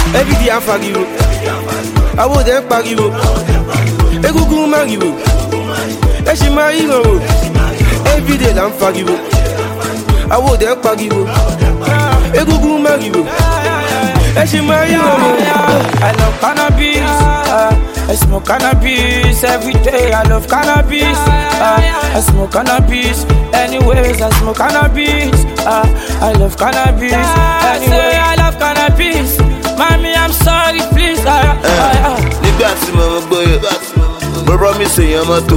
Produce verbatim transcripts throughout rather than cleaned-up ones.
Every day I'm fagiwo. I will then pagiwo. Egungun mariwo. Eshi mariwo. Every day I'm fagiwo. I will then pagiwo. Egungun mariwo. Eshi mariwo. I love cannabis. Uh, I smoke cannabis every day. I love cannabis. Uh, I smoke cannabis. Anyways, I smoke cannabis. Uh, I love cannabis. Anyway, I love cannabis. Mommy, I'm sorry, please. Uh, uh, uh. Nígbà tí mo gbóyè, mo promise èèyàn mọ́tò.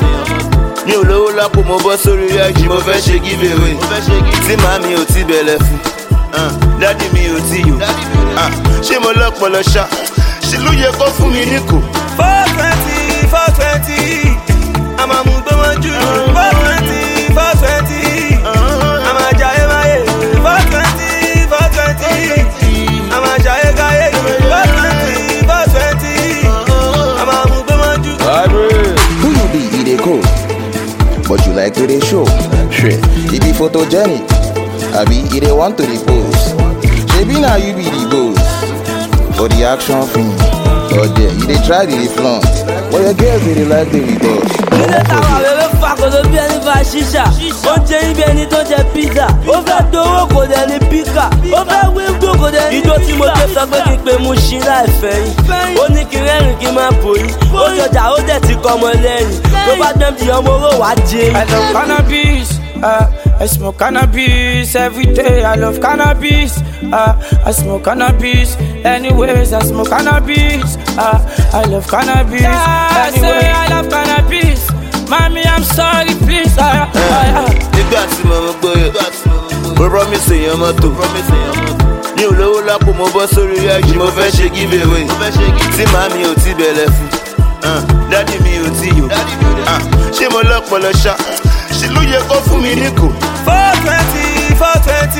Mi ò lówó lápò, mo bọ́ sórí ayé, mo fẹ́ ṣe give away. Tí màmí ò tí bẹ̀lẹ̀ fún, dádì mi ò tí yò. Ṣé mo lọ́pọ̀lọ́ ṣá? Ṣé ló yẹ kó fún mi níkò? four twenty, four twenty, àmà mú tó mọ́ jù. four twenty, four twenty, àmà jayé máyé. four twenty, four twenty, àmà jayé káyé. four twenty, four twenty, àmà mú tó mọ́ jù. Who you be, he dey cool, but you like to dey show. Shit, he be photogenic, abi he dey want to dey pose. Shebi na you be the ghost for the action film. Oh yeah, you dey try to dey flaunt, but your girls dey like the reverse. Ilé táwa wẹ́wẹ́ fà kò ló bí ẹni fa ṣíṣà. Ó jẹ ibi ẹni tó jẹ pizza. Ó fẹ́ dowó kò dẹ̀ ní píkà. Ó fẹ́ wíńdò kò dẹ̀ ní píkà. Ijó tí mo ké sọ pé kí n pe mu ṣí láìfẹ́ yín. Ó ní kí n rẹ́rìn kí n máa bò yín. Ó jọjà ó dẹ̀ ti kọ́ ọmọ lẹ́yìn. Tó bá dán bí ọmọ owó wá jẹ. I love cannabis. Uh, I smoke cannabis every day. I love cannabis. Uh, I smoke cannabis. Anyways, I smoke cannabis. Uh, I love cannabis. Yeah, anyway, I love cannabis. Mommy, I'm sorry, please. Uh, uh, uh. Nígbà tí mo gbóyè, mo promise èèyàn mọ́tò. Mi ò lówó lápò, mo bọ́ sórí ayé, mo fẹ́ ṣe give away. Tí màmí ò tí bẹ̀lẹ̀ fún, dádì mi ò tí yò. Ṣé mo lọ́pọ̀lọ́ ṣá? Ṣé ló yẹ kó fún mi níkò? four twenty, four twenty.